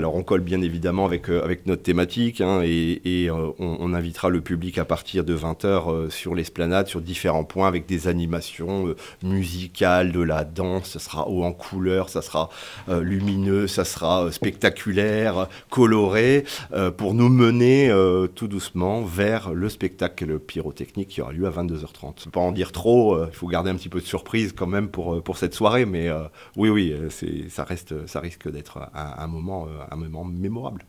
Alors on colle bien évidemment avec notre thématique, hein, et on invitera le public à partir de 20h sur l'esplanade, sur différents points, avec des animations musicales, de la danse. Ça sera haut en couleurs, ça sera lumineux, ça sera spectaculaire, coloré, pour nous mener tout doucement vers le spectacle pyrotechnique qui aura lieu à 22h30. Je ne peux pas en dire trop, il faut garder un petit peu de surprise quand même pour cette soirée, mais oui, ça risque d'être un moment mémorable.